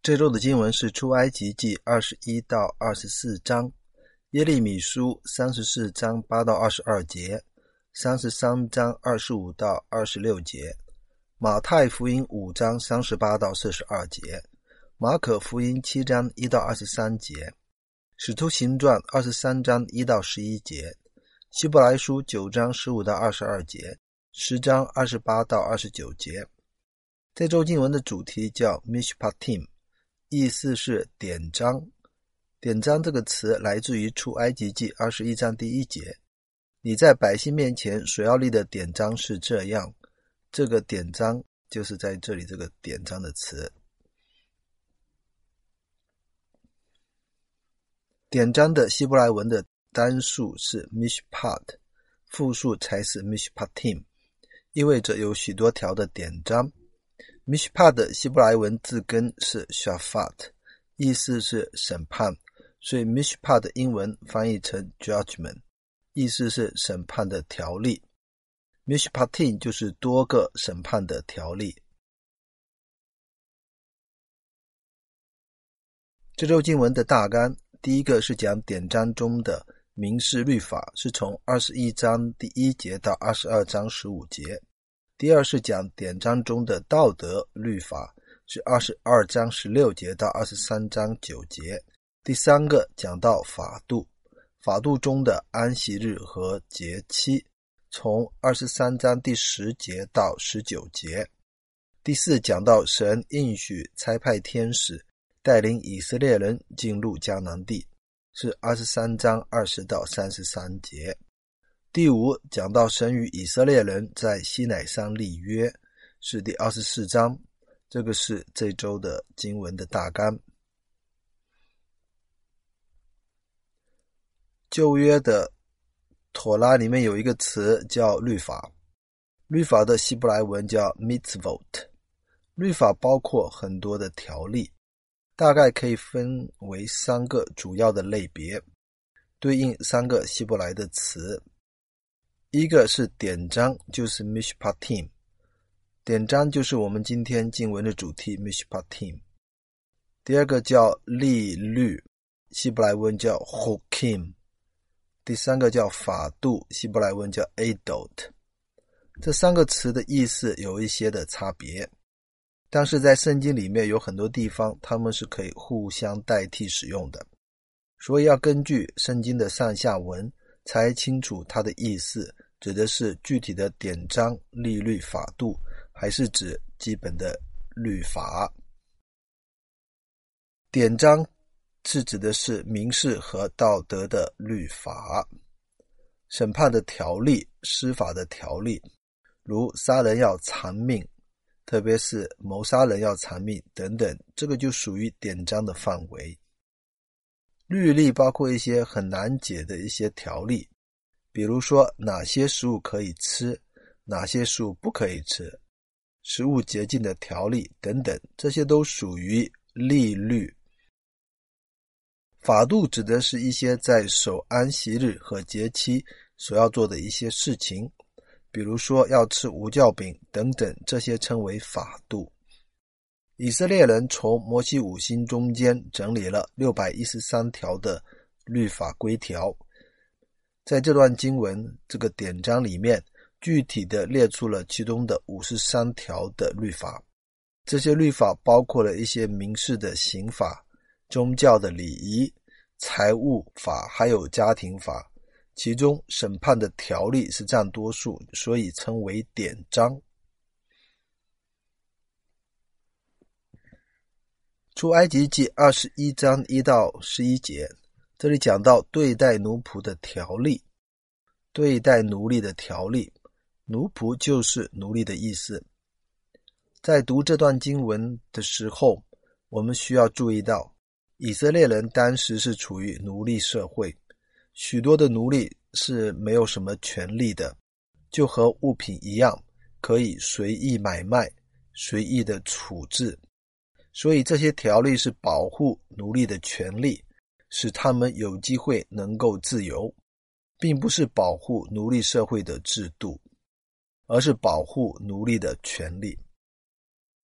这周的经文是出埃及记21到24章，耶利米书34章8到22节，33章25到26节，马太福音5章38到42节，马可福音7章1到23节，使徒行传23章1到11节，希伯来书9章15到22节，10章28到29节。这周经文的主题叫 Mishpatim， 意思是典章。典章这个词来自于出埃及记21章第1节，你在百姓面前所要立的典章是这样，这个典章就是在这里这个典章的词。典章的希伯来文的单数是 Mishpat， 复数才是 Mishpatim， 意味着有许多条的典章。Mishpat 的希伯来文字根是 Shafat， 意思是审判，所以 Mishpat 的英文翻译成 Judgment， 意思是审判的条例。Mishpatim 就是多个审判的条例。这周经文的大纲，第一个是讲典章中的民事律法，是从21章第1节到22章15节。第二是讲典章中的道德律法，是22章16节到23章9节。第三个讲到法度，法度中的安息日和节期，从23章第10节到19节。第四讲到神应许差派天使带领以色列人进入迦南地，是23章20到33节。第五讲到神与以色列人在西乃山立约，是第24章，这个是这周的经文的大纲。旧约的妥拉里面有一个词叫律法，律法的希伯来文叫 mitzvot， 律法包括很多的条例，大概可以分为3个主要的类别，对应3个希伯来的词。一个是典章，就是 Mishpatim， 典章就是我们今天经文的主题 Mishpatim。 第二个叫律律，希伯来文叫 Chokim。 第三个叫法度，希伯来文叫 Adot。 这3个词的意思有一些的差别，但是在圣经里面有很多地方它们是可以互相代替使用的，所以要根据圣经的上下文才清楚它的意思，指的是具体的典章、律律、法度，还是指基本的律法。典章是指的是民事和道德的律法，审判的条例、司法的条例，如杀人要偿命，特别是谋杀人要偿命等等，这个就属于典章的范围。律例包括一些很难解的一些条例，比如说哪些食物可以吃，哪些食物不可以吃，食物洁净的条例等等，这些都属于律。法度指的是一些在守安息日和节期所要做的一些事情，比如说要吃无酵饼等等，这些称为法度。以色列人从摩西五经中间整理了613条的律法规条，在这段经文这个典章里面具体的列出了其中的53条的律法。这些律法包括了一些民事的刑法、宗教的礼仪、财务法还有家庭法，其中审判的条例是占多数，所以称为典章。出埃及记21章1到11节，这里讲到对待奴仆的条例。对待奴隶的条例，奴仆就是奴隶的意思。在读这段经文的时候，我们需要注意到以色列人当时是处于奴隶社会，许多的奴隶是没有什么权利的，就和物品一样，可以随意买卖，随意的处置。所以这些条例是保护奴隶的权利，使他们有机会能够自由，并不是保护奴隶社会的制度，而是保护奴隶的权利。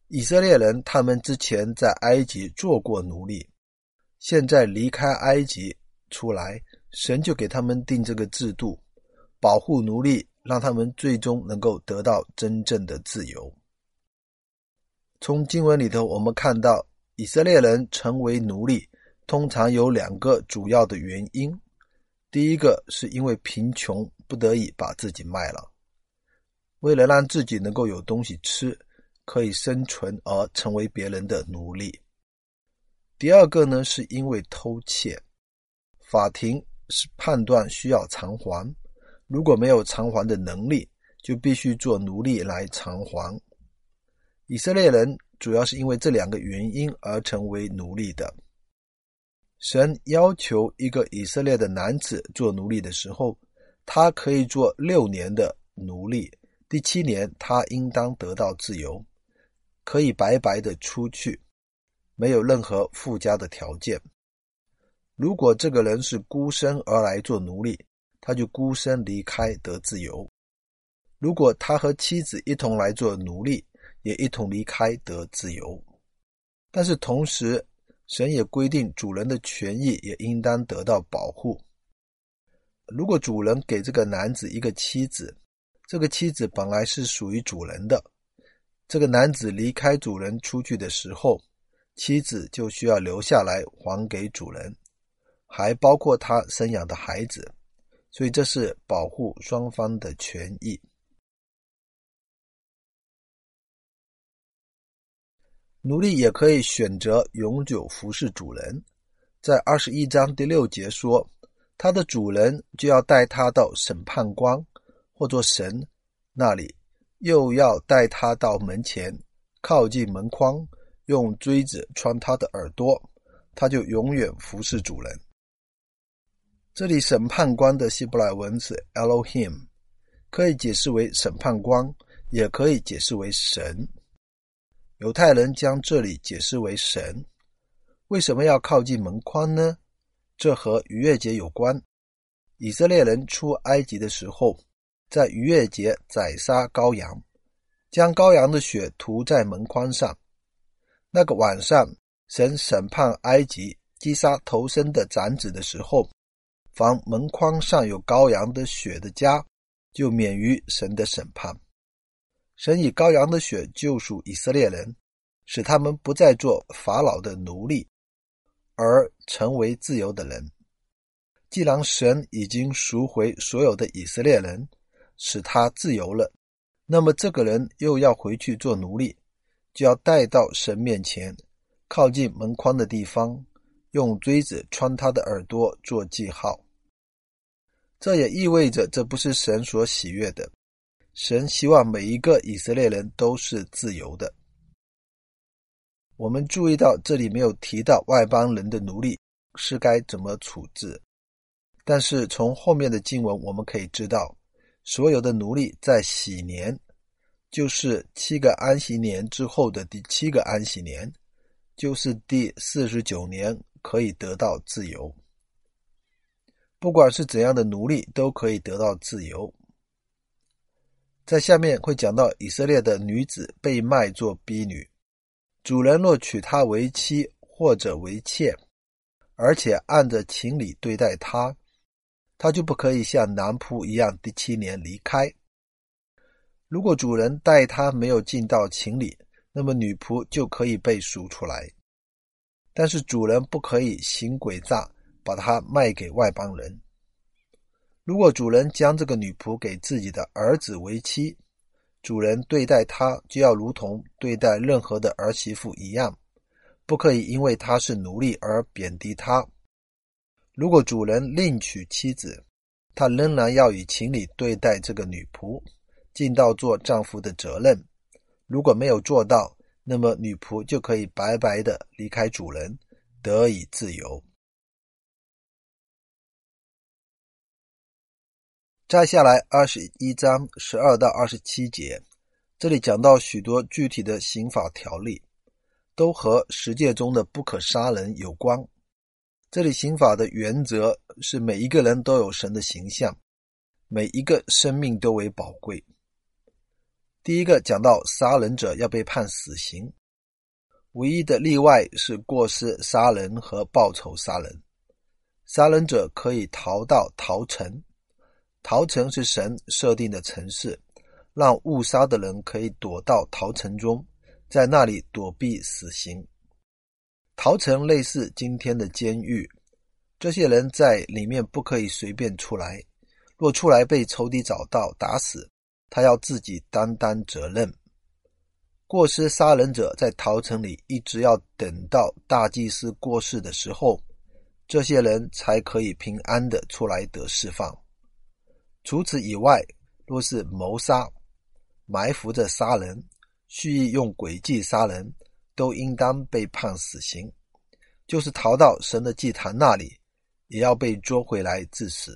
以色列人他们之前在埃及做过奴隶，现在离开埃及出来，神就给他们定这个制度，保护奴隶，让他们最终能够得到真正的自由。从经文里头我们看到，以色列人成为奴隶通常有2个主要的原因。第一个是因为贫穷不得已把自己卖了，为了让自己能够有东西吃，可以生存而成为别人的奴隶。第二个呢，是因为偷窃，法庭是判断需要偿还，如果没有偿还的能力，就必须做奴隶来偿还。以色列人主要是因为这2个原因而成为奴隶的。神要求一个以色列的男子做奴隶的时候，他可以做6年的奴隶，第7年他应当得到自由，可以白白的出去，没有任何附加的条件。如果这个人是孤身而来做奴隶，他就孤身离开得自由。如果他和妻子一同来做奴隶，也一同离开得自由。但是同时，神也规定主人的权益也应当得到保护。如果主人给这个男子一个妻子，这个妻子本来是属于主人的，这个男子离开主人出去的时候，妻子就需要留下来还给主人，还包括他生养的孩子，所以这是保护双方的权益。奴隶也可以选择永久服侍主人，在21章第6节说，他的主人就要带他到审判官或作神那里，又要带他到门前，靠近门框，用锥子穿他的耳朵，他就永远服侍主人。这里审判官的希伯来文是 Elohim， 可以解释为审判官，也可以解释为神。犹太人将这里解释为神。为什么要靠近门框呢？这和逾越节有关。以色列人出埃及的时候，在逾越节宰杀羔羊，将羔羊的血涂在门框上。那个晚上，神审判埃及击杀头生的长子的时候，凡门框上有羔羊的血的家，就免于神的审判。神以羔羊的血救赎以色列人，使他们不再做法老的奴隶，而成为自由的人。既然神已经赎回所有的以色列人，使他自由了，那么这个人又要回去做奴隶，就要带到神面前，靠近门框的地方，用锥子穿他的耳朵做记号。这也意味着这不是神所喜悦的。神希望每一个以色列人都是自由的。我们注意到这里没有提到外邦人的奴隶是该怎么处置，但是从后面的经文我们可以知道，所有的奴隶在禧年，就是7个安息年之后的第7个安息年，就是第49年，可以得到自由。不管是怎样的奴隶都可以得到自由。在下面会讲到以色列的女子被卖作婢女，主人若娶她为妻或者为妾，而且按着情理对待她，她就不可以像男仆一样第7年离开。如果主人待她没有尽到情理，那么女仆就可以被赎出来。但是主人不可以行诡诈，把她卖给外邦人。如果主人将这个女仆给自己的儿子为妻，主人对待她就要如同对待任何的儿媳妇一样，不可以因为她是奴隶而贬低她。如果主人另娶妻子，他仍然要以情理对待这个女仆，尽到做丈夫的责任。如果没有做到，那么女仆就可以白白的离开主人，得以自由。再下来21章12到27节，这里讲到许多具体的刑法条例，都和十诫中的不可杀人有关。这里刑法的原则是每一个人都有神的形象，每一个生命都为宝贵。 第一个讲到杀人者要被判死刑，唯一的例外是过失杀人和报仇杀人。杀人者可以逃到逃城，逃城是神设定的城市，让误杀的人可以躲到逃城中，在那里躲避死刑。逃城类似今天的监狱，这些人在里面不可以随便出来，若出来被仇敌找到打死，他要自己担责任。过失杀人者在逃城里一直要等到大祭司过世的时候，这些人才可以平安的出来得释放。除此以外，若是谋杀、埋伏着杀人、蓄意用诡计杀人，都应当被判死刑，就是逃到神的祭坛那里，也要被捉回来致死。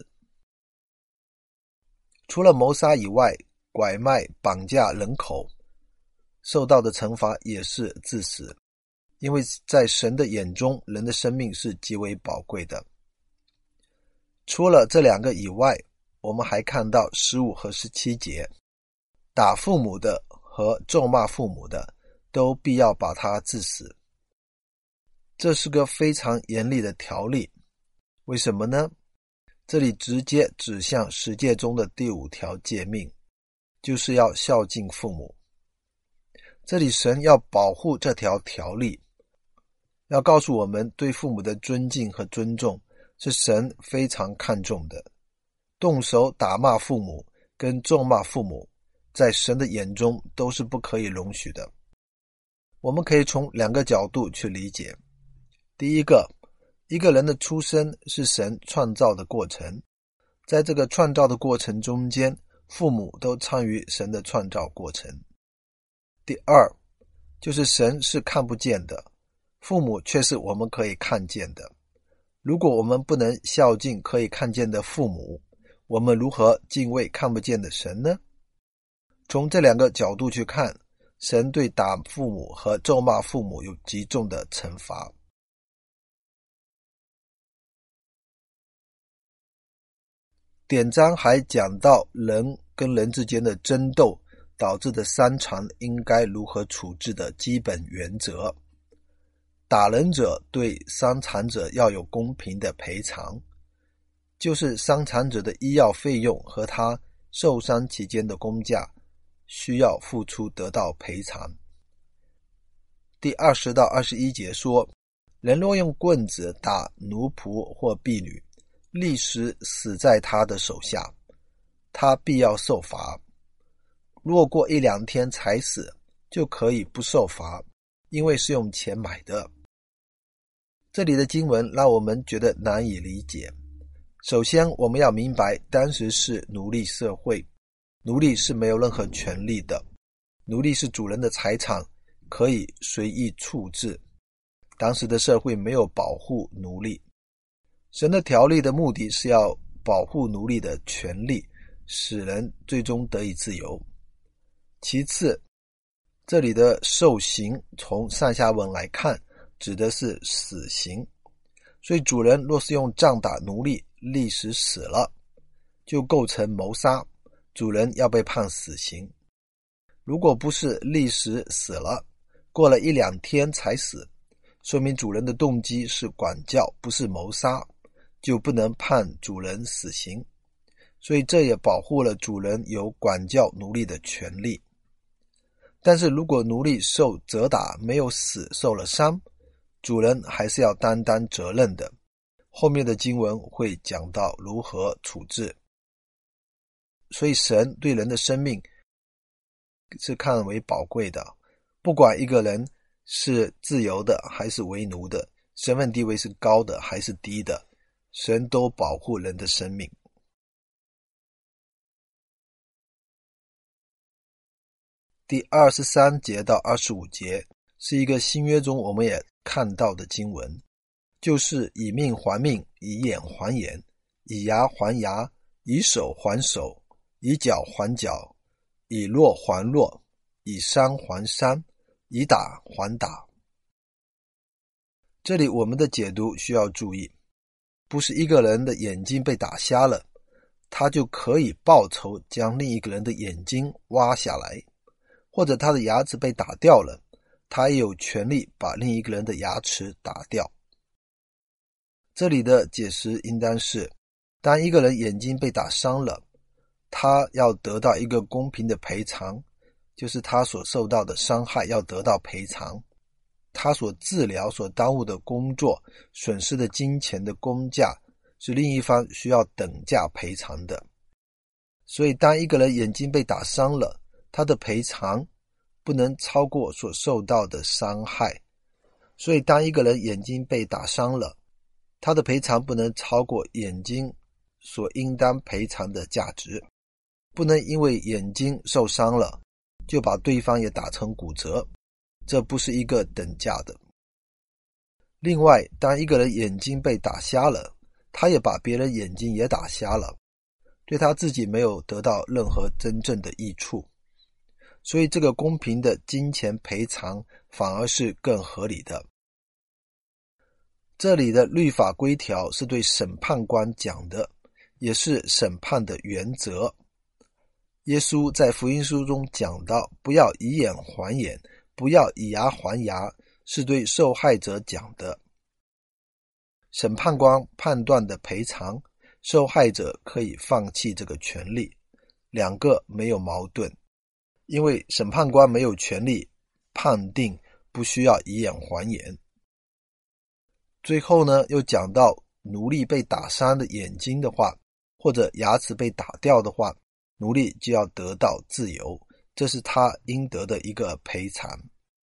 除了谋杀以外，拐卖、绑架人口受到的惩罚也是致死，因为在神的眼中，人的生命是极为宝贵的。除了这两个以外，我们还看到15和17节，打父母的和咒骂父母的都必要把他致死。这是个非常严厉的条例，为什么呢？这里直接指向十诫中的第5条诫命，就是要孝敬父母。这里神要保护这条条例，要告诉我们对父母的尊敬和尊重是神非常看重的。动手打骂父母跟咒骂父母，在神的眼中都是不可以容许的。我们可以从2个角度去理解。第一个，一个人的出生是神创造的过程，在这个创造的过程中间，父母都参与神的创造过程。第二，就是神是看不见的，父母却是我们可以看见的。如果我们不能孝敬可以看见的父母，我们如何敬畏看不见的神呢？从这2个角度去看，神对打父母和咒骂父母有极重的惩罚。典章还讲到人跟人之间的争斗导致的伤残应该如何处置的基本原则。打人者对伤残者要有公平的赔偿，就是伤残者的医药费用和他受伤期间的工价需要付出得到赔偿。第20到21节说，人若用棍子打奴仆或婢女，立时死在他的手下，他必要受罚。若过1-2天才死，就可以不受罚，因为是用钱买的。这里的经文让我们觉得难以理解。首先，我们要明白当时是奴隶社会，奴隶是没有任何权利的，奴隶是主人的财产，可以随意处置。当时的社会没有保护奴隶，神的条例的目的是要保护奴隶的权利，使人最终得以自由。其次，这里的受刑从上下文来看指的是死刑，所以主人若是用杖打奴隶，立时死了，就构成谋杀，主人要被判死刑。如果不是立时死了，过了1-2天才死，说明主人的动机是管教，不是谋杀，就不能判主人死刑。所以这也保护了主人有管教奴隶的权利。但是如果奴隶受责打没有死，受了伤，主人还是要担当责任的。后面的经文会讲到如何处置。所以神对人的生命是看为宝贵的，不管一个人是自由的还是为奴的，身份地位是高的还是低的，神都保护人的生命。第23节到25节是一个新约中我们也看到的经文，就是以命还命，以眼还眼，以牙还牙，以手还手，以脚还脚，以弱还弱，以伤还伤，以打还打。这里我们的解读需要注意，不是一个人的眼睛被打瞎了，他就可以报仇将另一个人的眼睛挖下来。 或者他的牙齿被打掉了，他也有权利把另一个人的牙齿打掉。这里的解释应当是，当一个人眼睛被打伤了，他要得到一个公平的赔偿，就是他所受到的伤害要得到赔偿，他所治疗所耽误的工作损失的金钱的工价是另一方需要等价赔偿的。所以当一个人眼睛被打伤了，他的赔偿不能超过所受到的伤害。所以当一个人眼睛被打伤了，他的赔偿不能超过眼睛所应当赔偿的价值，不能因为眼睛受伤了就把对方也打成骨折，这不是一个等价的。另外，当一个人眼睛被打瞎了，他也把别人眼睛也打瞎了，对他自己没有得到任何真正的益处，所以这个公平的金钱赔偿反而是更合理的。这里的律法规条是对审判官讲的，也是审判的原则。耶稣在福音书中讲到，不要以眼还眼，不要以牙还牙，是对受害者讲的。审判官判断的赔偿，受害者可以放弃这个权利，两个没有矛盾，因为审判官没有权利判定不需要以眼还眼。最后呢，又讲到奴隶被打伤的眼睛的话，或者牙齿被打掉的话，奴隶就要得到自由，这是他应得的一个赔偿。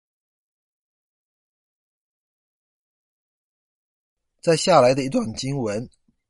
再下来的一段经文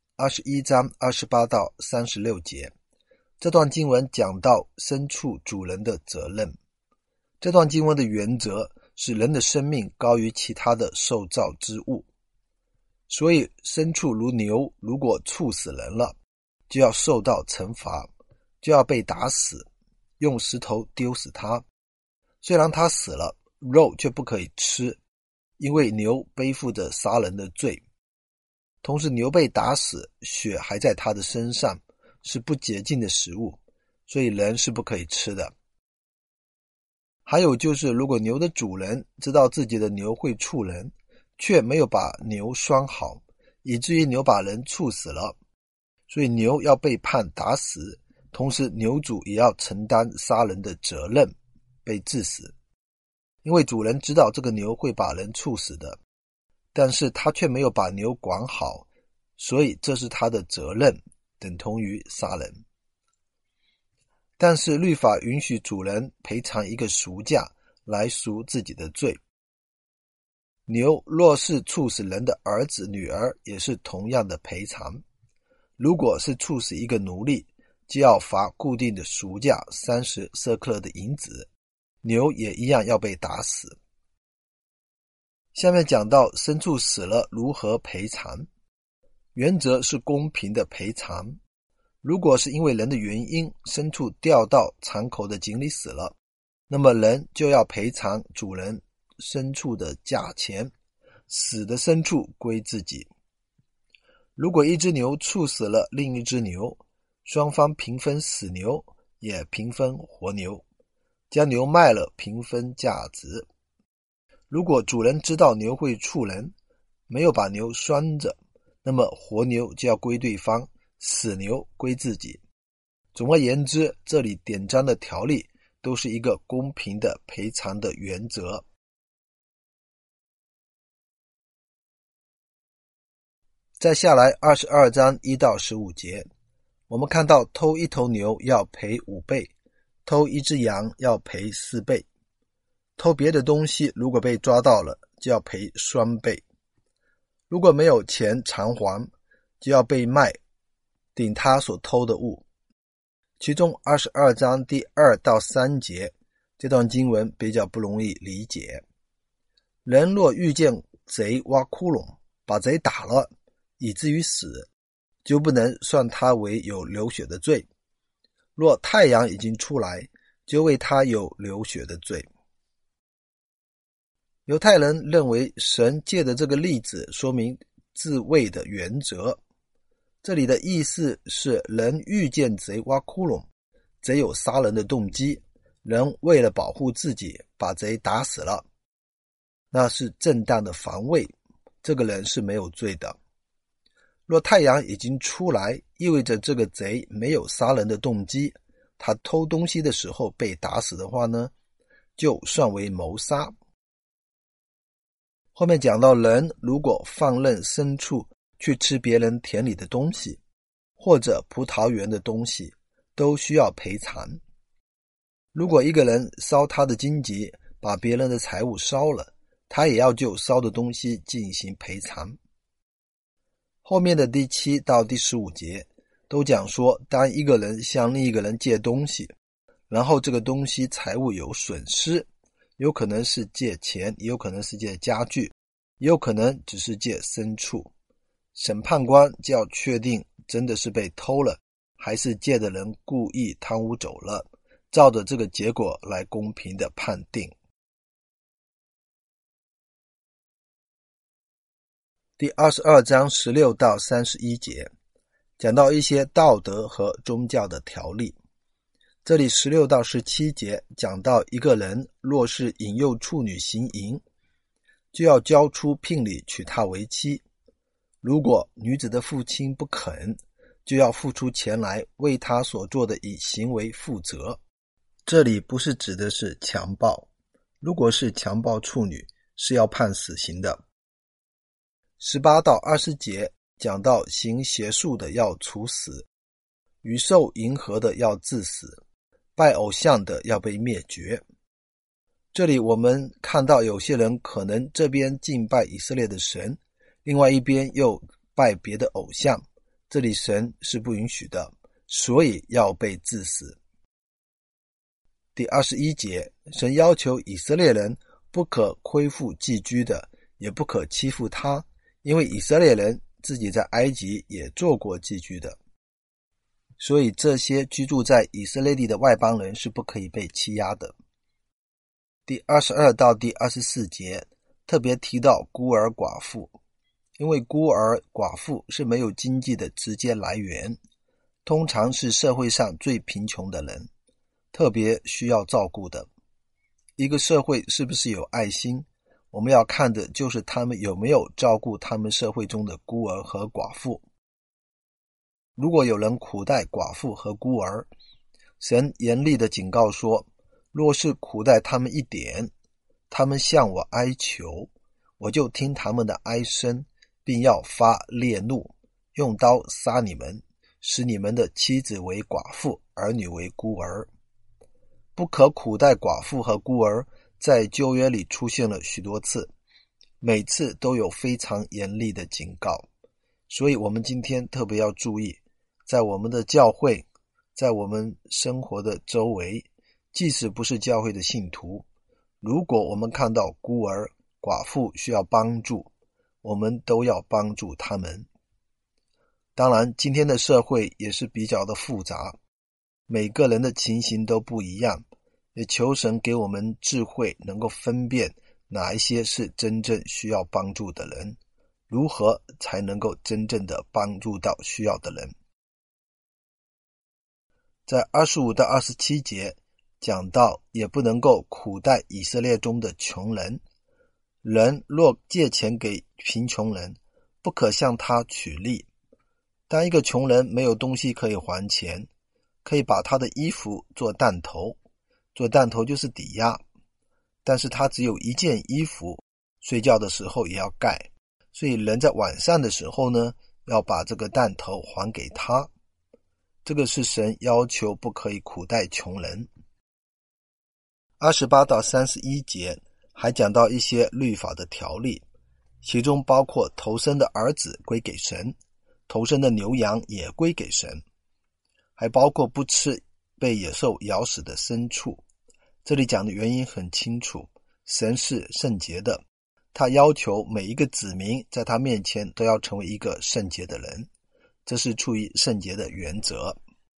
21章28到36节，这段经文讲到牲畜主人的责任。这段经文的原则是人的生命高于其他的受造之物，所以牲畜如牛如果处死人了，就要受到惩罚，就要被打死，用石头丢死它。虽然它死了，肉却不可以吃，因为牛背负着杀人的罪。同时牛被打死，血还在它的身上，是不洁净的食物，所以人是不可以吃的。还有就是，如果牛的主人知道自己的牛会触人，却没有把牛拴好，以至于牛把人触死了，所以牛要被判打死，同时牛主也要承担杀人的责任，被致死。因为主人知道这个牛会把人触死的，但是他却没有把牛管好，所以这是他的责任，等同于杀人。但是律法允许主人赔偿一个赎价来赎自己的罪。牛若是处死人的儿子女儿，也是同样的赔偿。如果是处死一个奴隶，就要罚固定的赎价30舍客勒的银子，牛也一样要被打死。下面讲到牲畜死了如何赔偿，原则是公平的赔偿。如果是因为人的原因，牲畜掉到场口的井里死了，那么人就要赔偿主人牲畜的价钱，死的牲畜归自己。如果一只牛处死了另一只牛，双方平分死牛，也平分活牛，将牛卖了平分价值。如果主人知道牛会触人，没有把牛拴着，那么活牛就要归对方，死牛归自己。总而言之，这里典章的条例都是一个公平的赔偿的原则。再下来22章1到15节，我们看到偷一头牛要赔5倍，偷一只羊要赔4倍，偷别的东西如果被抓到了，就要赔双倍。如果没有钱偿还，就要被卖，顶他所偷的物。其中22章第2到3节，这段经文比较不容易理解。人若遇见贼挖窟窿，把贼打了，以至于死，就不能算他为有流血的罪。若太阳已经出来，就为他有流血的罪。犹太人认为神借的这个例子说明自卫的原则，这里的意思是人遇见贼挖窟窿，贼有杀人的动机， 人为了保护自己把贼打死了，那是正当的防卫，这个人是没有罪的。若太阳已经出来，意味着这个贼没有杀人的动机，他偷东西的时候被打死的话呢，就算为谋杀。后面讲到人如果放任牲畜去吃别人田里的东西，或者葡萄园的东西，都需要赔偿。如果一个人烧他的荆棘，把别人的财物烧了，他也要就烧的东西进行赔偿。后面的第7到第15节都讲说，当一个人向另一个人借东西，然后这个东西财物有损失，有可能是借钱，也有可能是借家具，也有可能只是借牲畜，审判官就要确定真的是被偷了，还是借的人故意贪污走了，照着这个结果来公平的判定。第22章16到31节讲到一些道德和宗教的条例。这里16到17节讲到一个人若是引诱处女行淫，就要交出聘礼娶她为妻，如果女子的父亲不肯，就要付出钱来为她所做的以行为负责。这里不是指的是强暴，如果是强暴处女是要判死刑的。18到20节讲到行邪术的要处死，与兽迎合的要致死，拜偶像的要被灭绝。这里我们看到有些人可能这边敬拜以色列的神，另外一边又拜别的偶像，这里神是不允许的，所以要被致死。第21节，神要求以色列人不可亏负寄居的，也不可欺负他，因为以色列人自己在埃及也做过寄居的，所以这些居住在以色列地的外邦人是不可以被欺压的。第22到第24节特别提到孤儿寡妇，因为孤儿寡妇是没有经济的直接来源，通常是社会上最贫穷的人，特别需要照顾的。一个社会是不是有爱心，我们要看的就是他们有没有照顾他们社会中的孤儿和寡妇。如果有人苦待寡妇和孤儿，神严厉的警告说，若是苦待他们一点，他们向我哀求，我就听他们的哀声，并要发烈怒，用刀杀你们，使你们的妻子为寡妇，儿女为孤儿。不可苦待寡妇和孤儿在旧约里出现了许多次，每次都有非常严厉的警告，所以我们今天特别要注意，在我们的教会，在我们生活的周围，即使不是教会的信徒，如果我们看到孤儿寡妇需要帮助，我们都要帮助他们。当然今天的社会也是比较的复杂，每个人的情形都不一样，也求神给我们智慧，能够分辨哪一些是真正需要帮助的人，如何才能够真正的帮助到需要的人。在25到27节讲到，也不能够苦待以色列中的穷人，人若借钱给贫穷人，不可向他取利。当一个穷人没有东西可以还钱，可以把他的衣服做弹头，做弹头就是抵押，但是他只有一件衣服，睡觉的时候也要盖，所以人在晚上的时候呢，要把这个弹头还给他。这个是神要求不可以苦待穷人。28到31节还讲到一些律法的条例，其中包括头生的儿子归给神，头生的牛羊也归给神，还包括不吃被野兽咬死的牲畜。这里讲的原因很清楚，神是圣洁的，他要求每一个子民在他面前都要成为一个圣洁的人，这是出于圣洁的原则。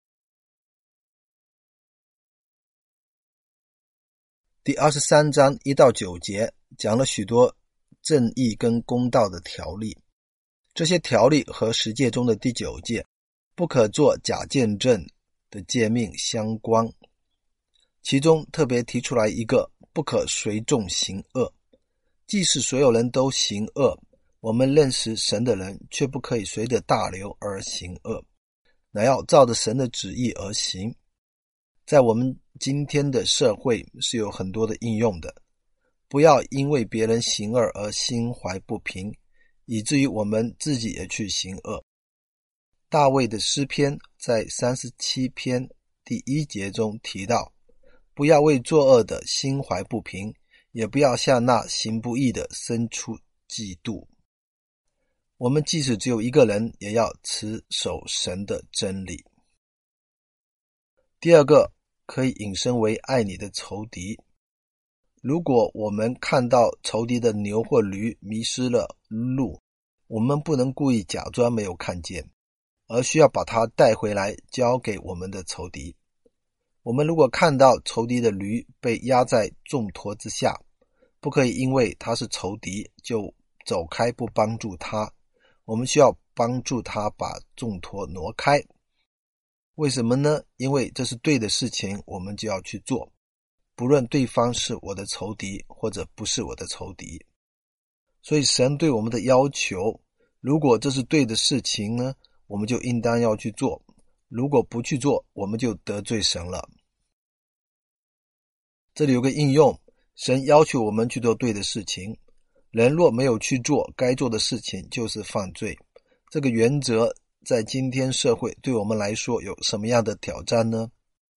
第23章1到9节讲了许多正义跟公道的条例，这些条例和十诫中的第9诫不可做假见证的诫命相关。 其中特别提出来一个不可随众行恶，即使所有人都行恶，我们认识神的人却不可以随着大流而行恶，乃要照着神的旨意而行。在我们今天的社会是有很多的应用的，不要因为别人行恶而心怀不平，以至于我们自己也去行恶。大卫的诗篇在37篇第1节中提到，不要为作恶的心怀不平，也不要向那行不义的生出嫉妒。我们即使只有一个人，也要持守神的真理。第二个，可以引申为爱你的仇敌。如果我们看到仇敌的牛或驴迷失了路，我们不能故意假装没有看见，而需要把它带回来交给我们的仇敌。我们如果看到仇敌的驴被压在重驮之下，不可以因为他是仇敌就走开不帮助他，我们需要帮助他把重驮挪开。为什么呢？因为这是对的事情，我们就要去做，不论对方是我的仇敌或者不是我的仇敌。所以神对我们的要求，如果这是对的事情呢，我们就应当要去做，如果不去做，我们就得罪神了。这里有个应用，神要求我们去做对的事情，人若没有去做该做的事情，就是犯罪。这个原则在今天社会对我们来说有什么样的挑战呢？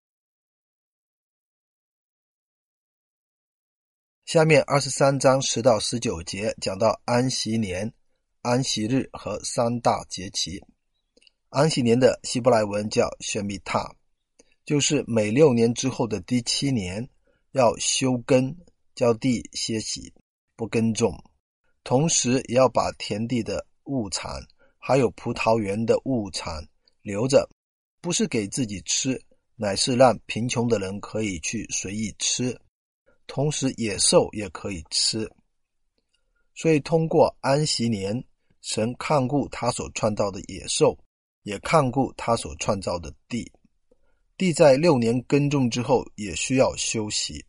下面23章10到19节讲到安息年、安息日和三大节期。安息年的希伯来文叫谢密塔，就是每6年之后的第7年，要休耕，叫地歇息，不耕种，同时也要把田地的物产还有葡萄园的物产留着，不是给自己吃，乃是让贫穷的人可以去随意吃，同时野兽也可以吃。所以通过安息年，神看顾他所创造的野兽，也看顾他所创造的地。地在6年耕种之后也需要休息。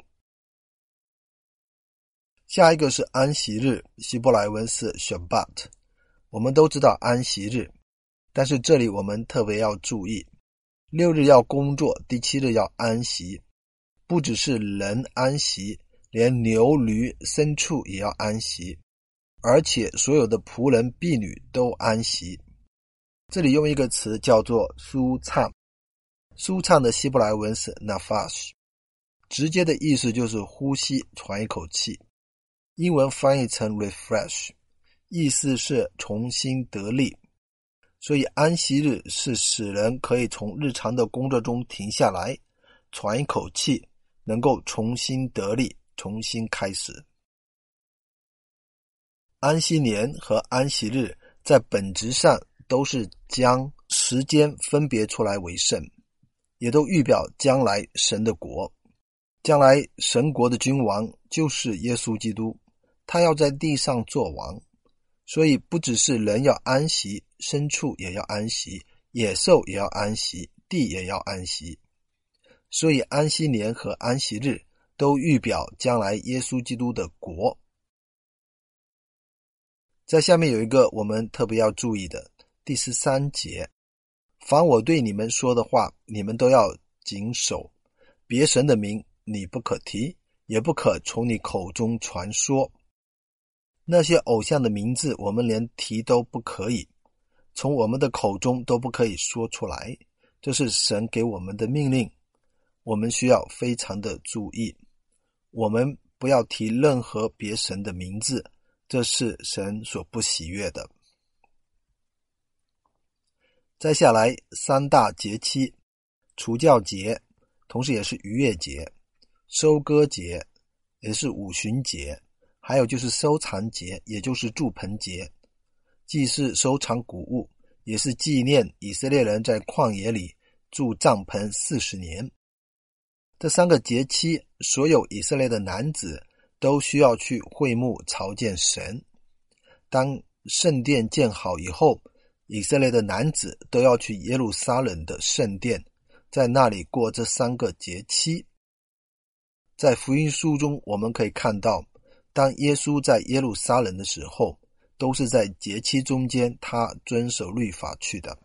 下一个是安息日，希伯来文是 Shabbat。 我们都知道安息日，但是这里我们特别要注意，6日要工作，第7日要安息。不只是人安息，连牛驴牲畜也要安息，而且所有的仆人婢女都安息。这里用一个词叫做舒畅，舒畅的希伯来文是 Nafash， 直接的意思就是呼吸，喘一口气。英文翻译成 refresh， 意思是重新得力。所以安息日是使人可以从日常的工作中停下来，喘一口气，能够重新得力，重新开始。安息年和安息日在本质上都是将时间分别出来为圣，也都预表将来神的国。将来神国的君王就是耶稣基督，他要在地上做王。所以不只是人要安息，牲畜也要安息，野兽也要安息，地也要安息。所以安息年和安息日都预表将来耶稣基督的国。在下面有一个我们特别要注意的，第13节，凡我对你们说的话，你们都要谨守，别神的名你不可提，也不可从你口中传说。那些偶像的名字我们连提都不可以，从我们的口中都不可以说出来，这是神给我们的命令，我们需要非常的注意，我们不要提任何别神的名字，这是神所不喜悦的。再下来三大节期，除酵节，同时也是逾越节，收割节，也是五旬节，还有就是收藏节，也就是住棚节，既是收藏谷物，也是纪念以色列人在旷野里住帐篷40年。这3个节期，所有以色列的男子都需要去会幕朝见神。当圣殿建好以后，以色列的男子都要去耶路撒冷的圣殿，在那里过这3个节期。 在福音书中我们可以看到，当耶稣在耶路撒冷的时候，都是在节期中间他遵守律法去的。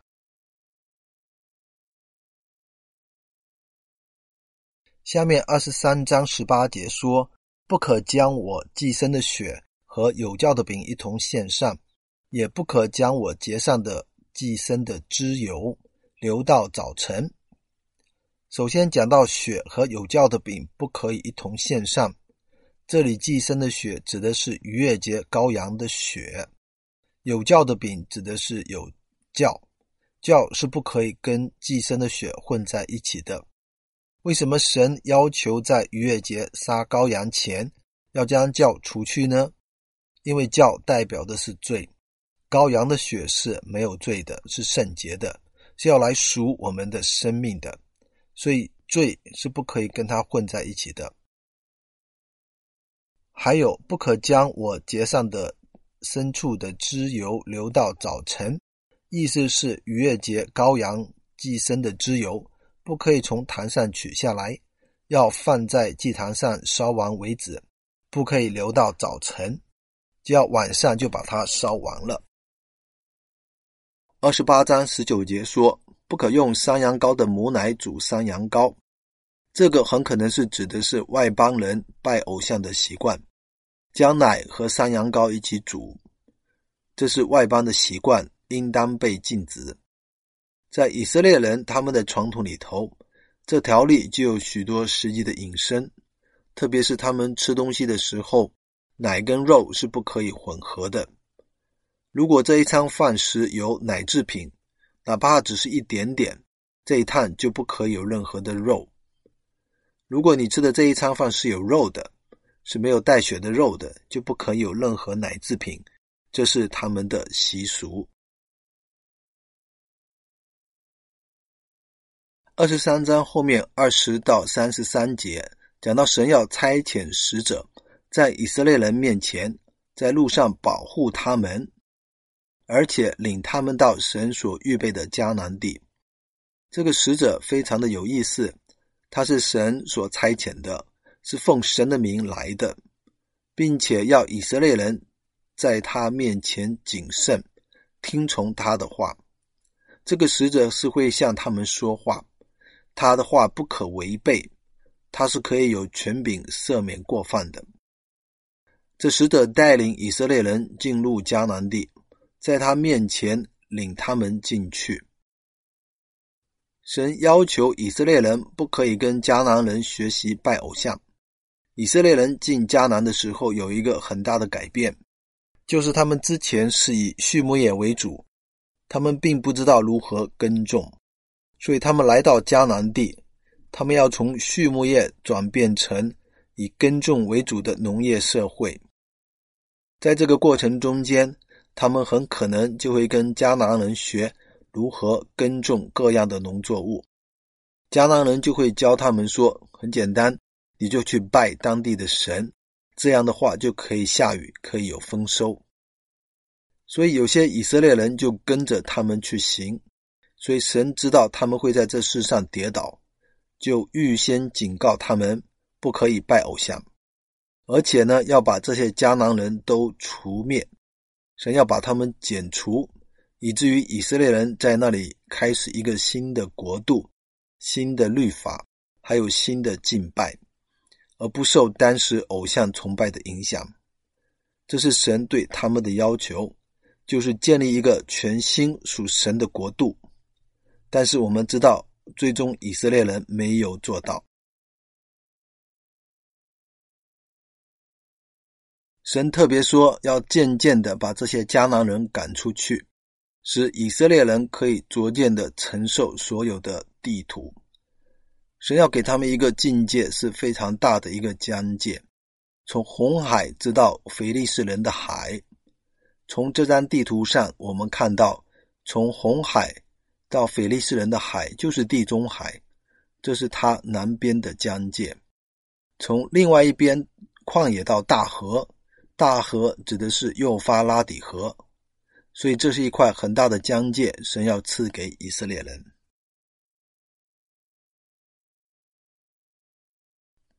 下面23章18节说，不可将我祭牲的血和有酵的饼一同献上，也不可将我节上的祭牲的脂油留到早晨。首先讲到血和有酵的饼不可以一同献上，这里祭牲的血指的是逾越节羔羊的血，有酵的饼指的是有酵，酵是不可以跟祭牲的血混在一起的。为什么神要求在逾越节杀羔羊前要将酵除去呢？因为酵代表的是罪，羔羊的血是没有罪的，是圣洁的，是要来赎我们的生命的，所以罪是不可以跟它混在一起的。还有，不可将我节上的牲畜的脂油留到早晨，意思是逾越节羔羊祭牲的脂油不可以从坛上取下来，要放在祭坛上烧完为止，不可以留到早晨，就要晚上就把它烧完了。28章19节说，不可用山羊羔的母奶煮山羊羔，这个很可能是指的是外邦人拜偶像的习惯，将奶和山羊羔一起煮，这是外邦的习惯，应当被禁止。在以色列人他们的传统里头，这条例就有许多实际的引申，特别是他们吃东西的时候，奶跟肉是不可以混合的。如果这一餐饭食有奶制品，哪怕只是一点点，这一餐就不可以有任何的肉。如果你吃的这一餐饭是有肉的，是没有带血的肉的，就不可以有任何奶制品，这是他们的习俗。23章后面20到33节讲到神要差遣使者在以色列人面前，在路上保护他们，而且领他们到神所预备的迦南地。这个使者非常的有意思，他是神所差遣的，是奉神的名来的，并且要以色列人在他面前谨慎，听从他的话。这个使者是会向他们说话，他的话不可违背，他是可以有权柄赦免过犯的。这使者带领以色列人进入迦南地，在他面前领他们进去。神要求以色列人不可以跟迦南人学习拜偶像。以色列人进迦南的时候有一个很大的改变，就是他们之前是以畜牧业为主，他们并不知道如何耕种，所以他们来到迦南地，他们要从畜牧业转变成以耕种为主的农业社会。在这个过程中间，他们很可能就会跟迦南人学如何耕种各样的农作物。迦南人就会教他们说，很简单，你就去拜当地的神，这样的话就可以下雨，可以有丰收。所以有些以色列人就跟着他们去行，所以神知道他们会在这世上跌倒，就预先警告他们不可以拜偶像，而且呢，要把这些迦南人都除灭，神要把他们剪除，以至于以色列人在那里开始一个新的国度，新的律法，还有新的敬拜，而不受当时偶像崇拜的影响。这是神对他们的要求，就是建立一个全新属神的国度。但是我们知道，最终以色列人没有做到。神特别说要渐渐的把这些迦南人赶出去，使以色列人可以逐渐的承受所有的地图。神要给他们一个境界，是非常大的一个疆界，从红海直到非利士人的海。从这张地图上我们看到，从红海到非利士人的海就是地中海，这是它南边的疆界。从另外一边旷野到大河，大河指的是幼发拉底河，所以这是一块很大的疆界，神要赐给以色列人。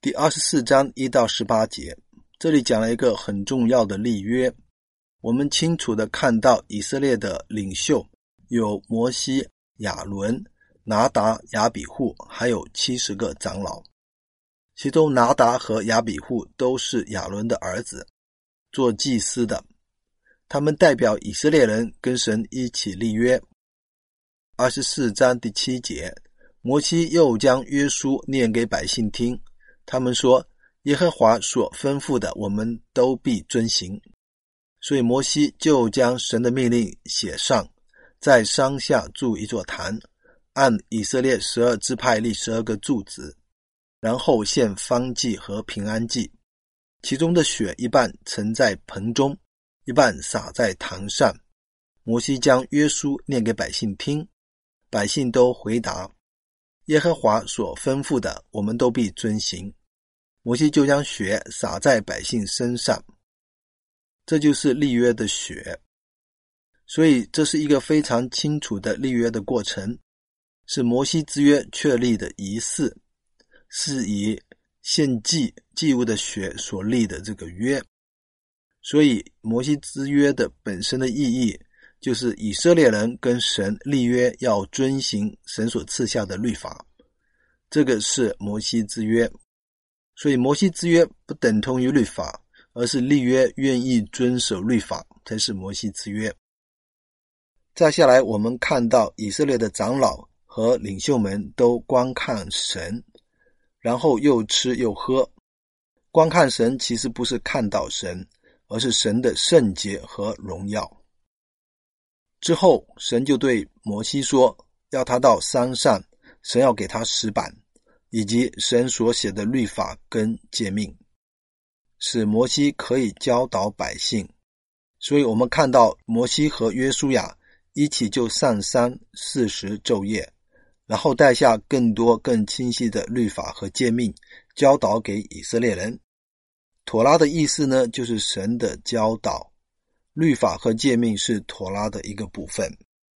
第24章1到18节，这里讲了一个很重要的立约。我们清楚地看到以色列的领袖有摩西、亚伦、拿达、亚比户，还有70个长老。其中拿达和亚比户都是亚伦的儿子，做祭司的。他们代表以色列人跟神一起立约。24章第7节，摩西又将约书念给百姓听，他们说，耶和华所吩咐的我们都必遵行。所以摩西就将神的命令写上，在山下筑一座坛，按以色列12支派立12个柱子，然后献燔祭和平安祭，其中的血一半盛在盆中，一半洒在坛上。摩西将约书念给百姓听，百姓都回答，耶和华所吩咐的我们都必遵行。摩西就将血洒在百姓身上，这就是立约的血。所以这是一个非常清楚的立约的过程，是摩西之约确立的仪式，是以献祭物的血所立的这个约。所以摩西之约的本身的意义，就是以色列人跟神立约要遵行神所赐下的律法，这个是摩西之约。所以摩西之约不等同于律法，而是立约愿意遵守律法才是摩西之约。再下来我们看到以色列的长老和领袖们都观看神，然后又吃又喝。观看神其实不是看到神，而是神的圣洁和荣耀。之后神就对摩西说，要他到山上，神要给他石板，以及神所写的律法跟诫命，使摩西可以教导百姓。所以我们看到摩西和约书亚一起就上山40昼夜，然后带下更多更清晰的律法和诫命，教导给以色列人。妥拉的意思呢，就是神的教导，律法和诫命是妥拉的一个部分。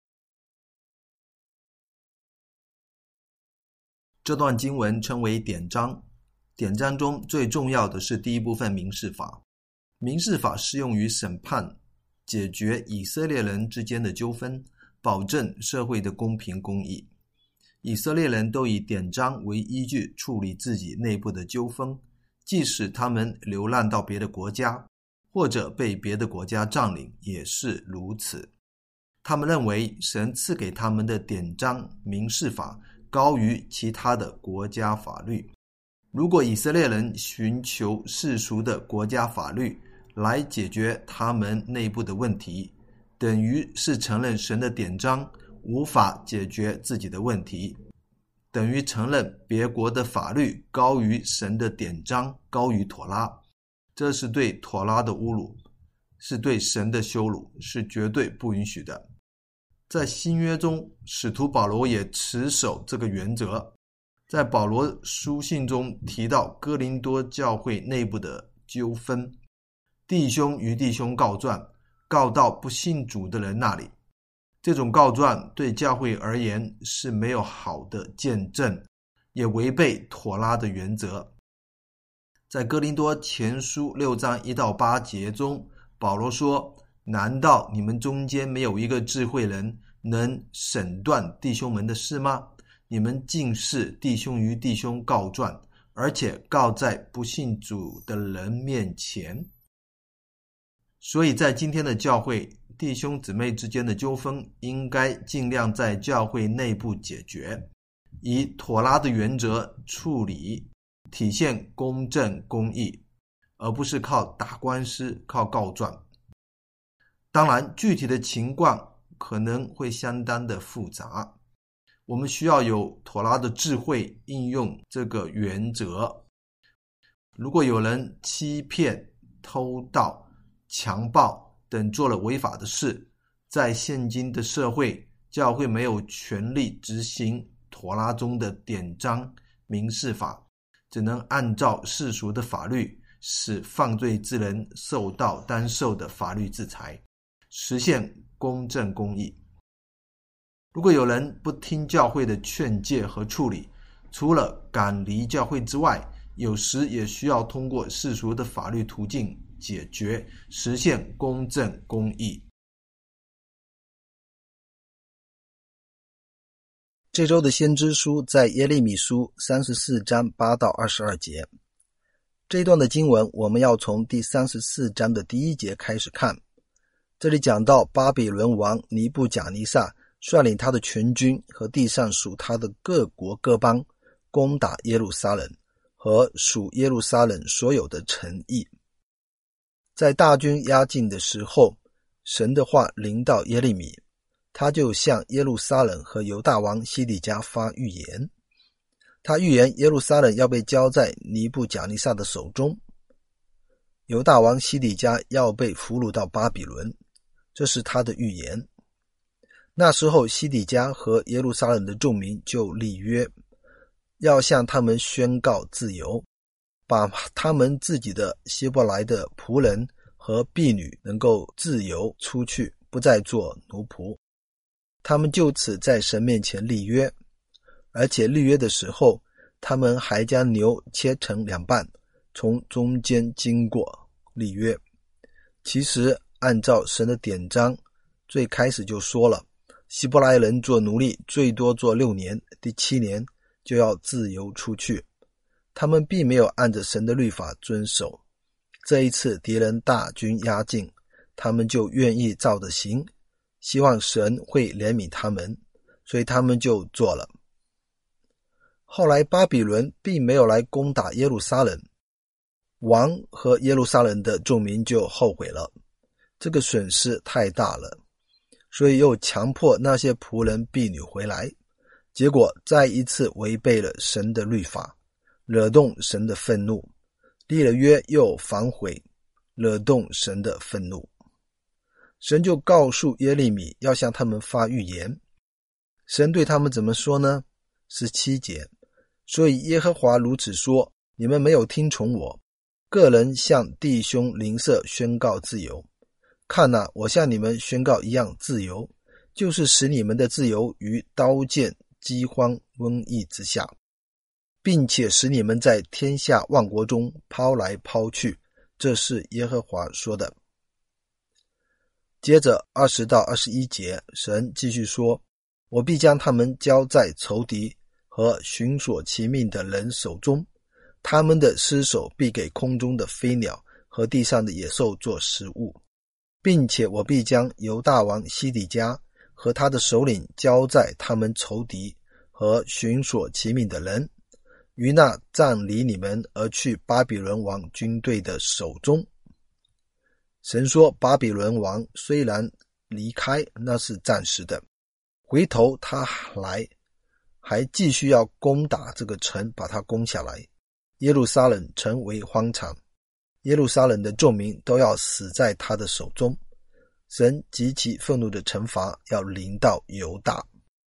这段经文称为典章，典章中最重要的是第一部分民事法。民事法适用于审判、解决以色列人之间的纠纷，保证社会的公平公义。以色列人都以典章为依据处理自己内部的纠纷，即使他们流浪到别的国家，或者被别的国家占领，也是如此。他们认为神赐给他们的典章民事法高于其他的国家法律。如果以色列人寻求世俗的国家法律来解决他们内部的问题，等于是承认神的典章无法解决自己的问题，等于承认别国的法律高于神的典章，高于妥拉。这是对妥拉的侮辱，是对神的羞辱，是绝对不允许的。在新约中，使徒保罗也持守这个原则。在保罗书信中提到哥林多教会内部的纠纷，弟兄与弟兄告状，告到不信主的人那里。这种告状对教会而言是没有好的见证，也违背妥拉的原则。在哥林多前书6章1到8节中，保罗说，难道你们中间没有一个智慧人能审断弟兄们的事吗？你们竟是弟兄与弟兄告状，而且告在不信主的人面前。所以在今天的教会，弟兄姊妹之间的纠纷应该尽量在教会内部解决，以妥拉的原则处理，体现公正公义，而不是靠打官司，靠告状。当然具体的情况可能会相当的复杂，我们需要有妥拉的智慧应用这个原则。如果有人欺骗、偷盗、强暴等做了违法的事，在现今的社会，教会没有权力执行妥拉中的典章民事法，只能按照世俗的法律，使犯罪之人受到当受的法律制裁，实现公正公义。如果有人不听教会的劝诫和处理，除了赶离教会之外， 有时也需要通过世俗的法律途径解决，实现公正公义。 这周的先知书在耶利米书34章8到22节。这一段的经文我们要从第34章的第1节开始看。这里讲到巴比伦王尼布甲尼撒率领他的全军和地上属他的各国各邦攻打耶路撒冷和属耶路撒冷所有的城邑。在大军压境的时候，神的话临到耶利米，他就向耶路撒冷和犹大王西底家发预言。他预言耶路撒冷要被交在尼布甲尼撒的手中，犹大王西底家要被俘虏到巴比伦，这是他的预言。那时候西底家和耶路撒冷的众民就立约，要向他们宣告自由，把他们自己的希伯来的仆人和婢女能够自由出去，不再做奴仆。他们就此在神面前立约，而且立约的时候，他们还将牛切成2半，从中间经过立约。其实按照神的典章，最开始就说了，希伯来人做奴隶最多做6年，第7年就要自由出去。他们并没有按着神的律法遵守。这一次敌人大军压境，他们就愿意照着行，希望神会怜悯他们，所以他们就做了。后来巴比伦并没有来攻打耶路撒冷，王和耶路撒冷的众民就后悔了，这个损失太大了，所以又强迫那些仆人婢女回来，结果再一次违背了神的律法，惹动神的愤怒，立了约又反悔，惹动神的愤怒。神就告诉耶利米要向他们发预言。神对他们怎么说呢？17节，所以耶和华如此说，你们没有听从我，个人向弟兄邻舍宣告自由。看哪，我向你们宣告一样自由，就是使你们的自由于刀剑、饥荒、瘟疫之下，并且使你们在天下万国中抛来抛去，这是耶和华说的。接着20到21节，神继续说，我必将他们交在仇敌和寻索其命的人手中，他们的尸首必给空中的飞鸟和地上的野兽做食物，并且我必将犹大王西底家和他的首领交在他们仇敌和寻索其命的人，于那暂离你们而去巴比伦王军队的手中。神说，巴比伦王虽然离开，那是暂时的，回头他来，还继续要攻打这个城，把它攻下来，耶路撒冷成为荒场，耶路撒冷的众民都要死在他的手中。神极其愤怒的惩罚要临到犹大。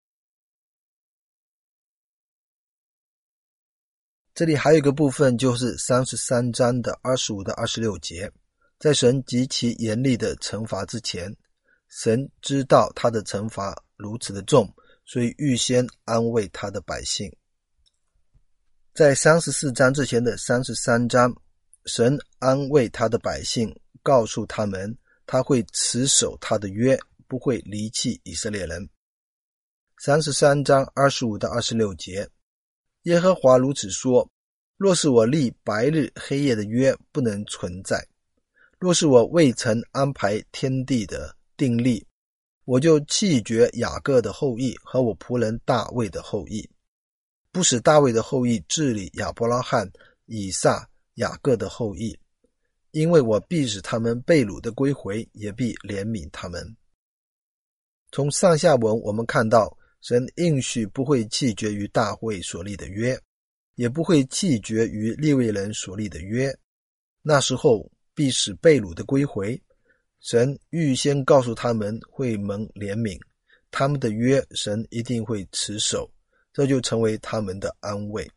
这里还有一个部分，就是33章的25到26节。在神极其严厉的惩罚之前，神知道他的惩罚如此的重，所以预先安慰他的百姓。在34章之前的33章，神安慰他的百姓，告诉他们他会持守他的约，不会离弃以色列人。33章25到26节，耶和华如此说，若是我立白日黑夜的约不能存在，若是我未曾安排天地的定例，我就弃绝雅各的后裔和我仆人大卫的后裔，不使大卫的后裔治理亚伯拉罕、以撒、雅各的后裔，因为我必使他们被掳的归回，也必怜悯他们。从上下文我们看到，神应许不会弃绝于大卫所立的约，也不会弃绝于利未人所立的约，那时候必使被掳的归回。神预先告诉他们会蒙怜悯，他们的约神一定会持守，这就成为他们的安慰。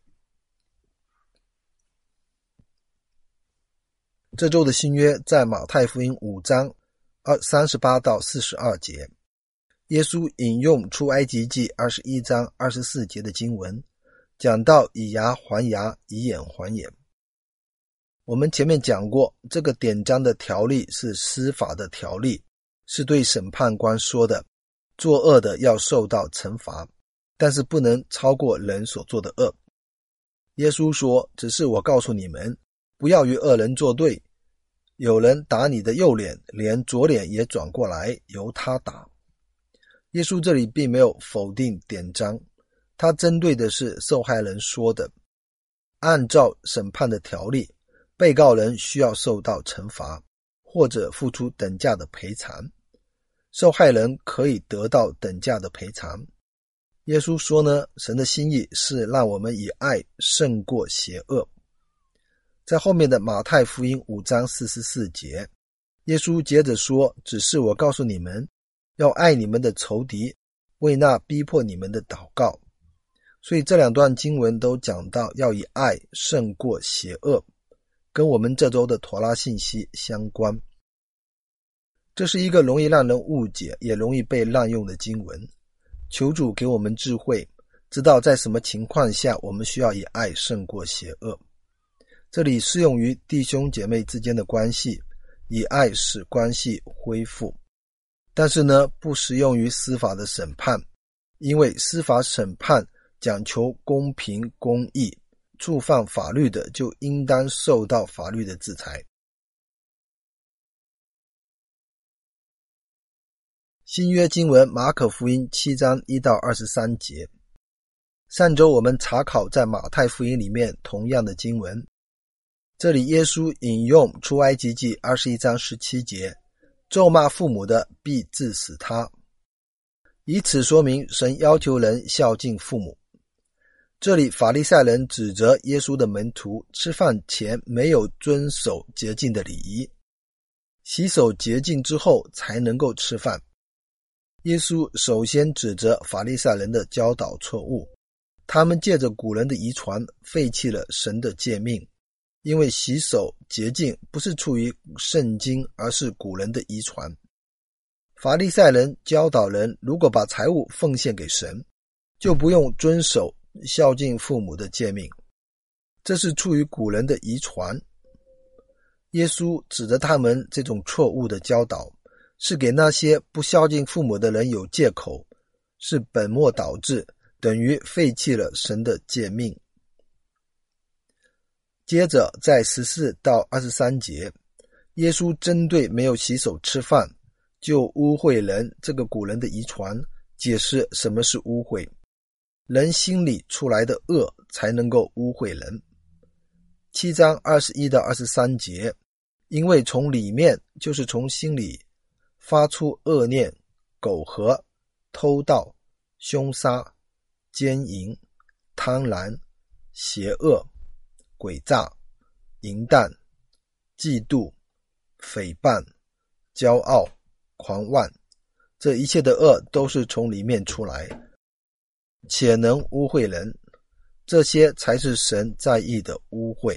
这周的新约在马太福音5章38到42节，耶稣引用出埃及记21章24节的经文，讲到以牙还牙，以眼还眼， 我们前面讲过，这个典章的条例是司法的条例，是对审判官说的，作恶的要受到惩罚，但是不能超过人所做的恶。耶稣说，只是我告诉你们，不要与恶人作对，有人打你的右脸，连左脸也转过来，由他打。耶稣这里并没有否定典章，他针对的是受害人说的，按照审判的条例，被告人需要受到惩罚，或者付出等价的赔偿。受害人可以得到等价的赔偿。耶稣说呢，神的心意是让我们以爱胜过邪恶。在后面的马太福音5章44节，耶稣接着说，只是我告诉你们，要爱你们的仇敌，为那逼迫你们的祷告。所以这两段经文都讲到要以爱胜过邪恶，跟我们这周的妥拉信息相关。这是一个容易让人误解也容易被滥用的经文，求主给我们智慧，知道在什么情况下我们需要以爱胜过邪恶。这里适用于弟兄姐妹之间的关系，以爱使关系恢复。但是呢，不适用于司法的审判，因为司法审判讲求公平公义，触犯法律的就应当受到法律的制裁。新约经文马可福音7章1到23节。上周我们查考在马太福音里面同样的经文，这里耶稣引用出埃及记21章17节，咒骂父母的必治死他，以此说明神要求人孝敬父母。这里法利赛人指责耶稣的门徒吃饭前没有遵守洁净的礼仪，洗手洁净之后才能够吃饭。耶稣首先指责法利赛人的教导错误，他们借着古人的遗传废弃了神的诫命，因为洗手洁净不是出于圣经，而是古人的遗传。法利赛人教导人，如果把财物奉献给神，就不用遵守孝敬父母的诫命，这是出于古人的遗传。耶稣指着他们这种错误的教导，是给那些不孝敬父母的人有借口，是本末倒置，等于废弃了神的诫命。接着在14到23节，耶稣针对没有洗手吃饭就污秽人这个古人的遗传，解释什么是污秽。人心里出来的恶才能够污秽人。7章21到23节，因为从里面，就是从心里发出恶念、苟合、偷盗、凶杀、奸淫、贪婪、邪恶、诡诈、淫荡、嫉妒、诽谤、骄傲、狂妄，这一切的恶都是从里面出来，且能污秽人，这些才是神在意的污秽。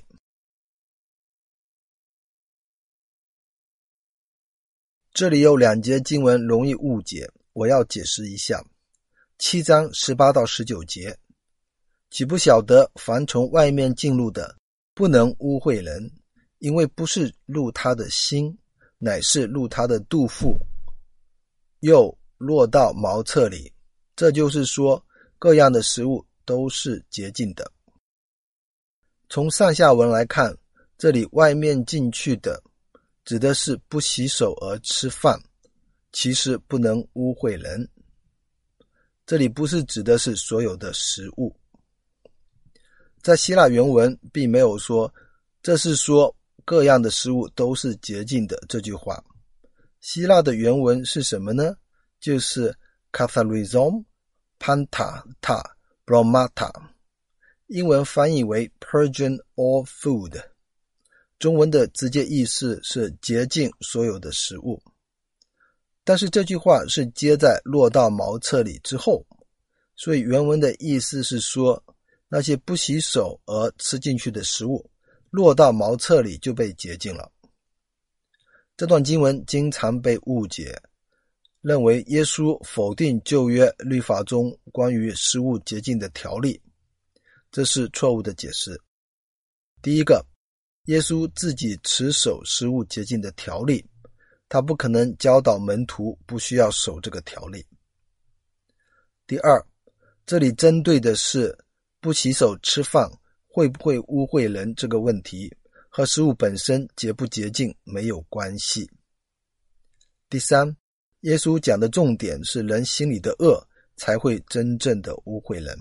这里有2节经文容易误解，我要解释一下。7章18到19节，岂不晓得凡从外面进入的，不能污秽人，因为不是入他的心，乃是入他的肚腹，又落到茅厕里。这就是说，各样的食物都是洁净的。从上下文来看，这里外面进去的指的是不洗手而吃饭，其实不能污秽人。这里不是指的是所有的食物。在希腊原文并没有说，这是说各样的食物都是洁净的这句话。希腊的原文是什么呢？就是 katharizom panta ta bromata， 英文翻译为 purging all food， 中文的直接意思是洁净所有的食物。但是这句话是接在落到茅厕里之后，所以原文的意思是说，那些不洗手而吃进去的食物，落到茅厕里就被洁净了。这段经文经常被误解，认为耶稣否定旧约律法中关于食物洁净的条例，这是错误的解释。第一个， 耶稣自己持守食物洁净的条例，他不可能教导门徒不需要守这个条例。第二，这里针对的是不洗手吃饭会不会污秽人这个问题，和食物本身洁不洁净没有关系。第三，耶稣讲的重点是人心里的恶才会真正的污秽人。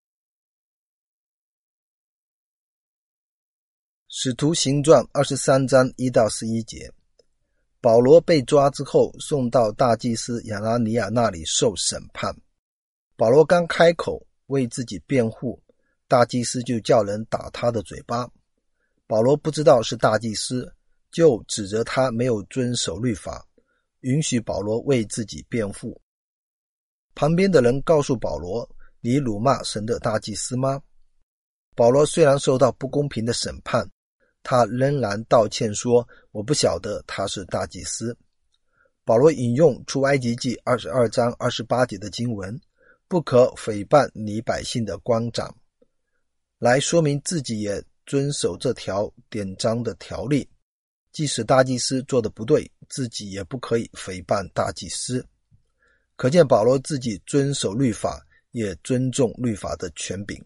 使徒行传23章1到11节，保罗被抓之后送到大祭司亚拿尼亚那里受审判。保罗刚开口为自己辩护，大祭司就叫人打他的嘴巴。保罗不知道是大祭司，就指责他没有遵守律法，允许保罗为自己辩护。旁边的人告诉保罗，你辱骂神的大祭司吗？保罗虽然受到不公平的审判，他仍然道歉说，我不晓得他是大祭司。保罗引用出埃及记22章28节的经文，不可诽谤你百姓的官长，来说明自己也遵守这条典章的条例，即使大祭司做的不对，自己也不可以诽谤大祭司。可见保罗自己遵守律法，也尊重律法的权柄。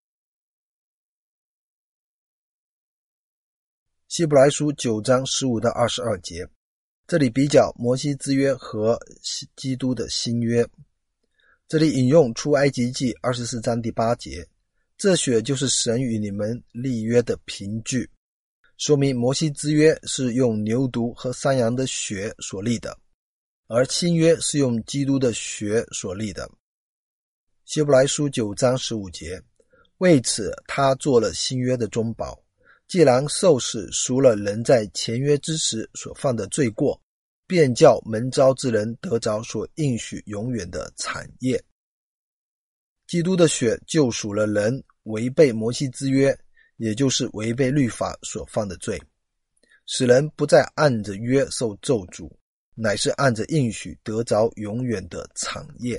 希伯来书9章15到22节，这里比较摩西之约和基督的新约。这里引用出埃及记24章第8节，这血就是神与你们立约的凭据，说明摩西之约是用牛犊和山羊的血所立的，而新约是用基督的血所立的。希伯来书9章15节，为此他做了新约的中保，既然受死赎了人在前约之时所犯的罪过，便叫蒙召之人得着所应许永远的产业。基督的血救赎了人违背摩西之约，也就是违背律法所犯的罪，使人不再按着约受咒诅，乃是按着应许得着永远的产业。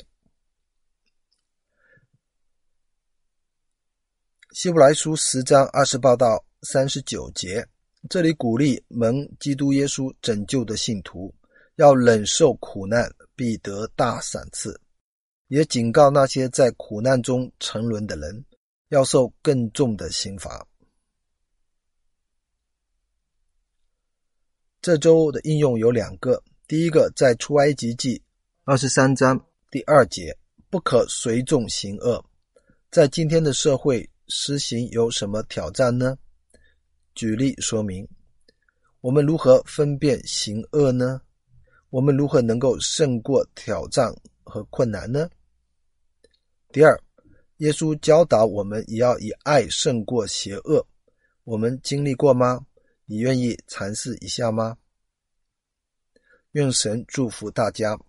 希伯来书10章28到39节，这里鼓励蒙基督耶稣拯救的信徒要忍受苦难，必得大赏赐，也警告那些在苦难中沉沦的人要受更重的刑罚。这周的应用有2个，第一个在出埃及记23章第2节，不可随众行恶。在今天的社会施行有什么挑战呢？举例说明，我们如何分辨行恶呢？我们如何能够胜过挑战和困难呢？第二，耶稣教导我们也要以爱胜过邪恶，我们经历过吗？你愿意尝试一下吗？愿神祝福大家。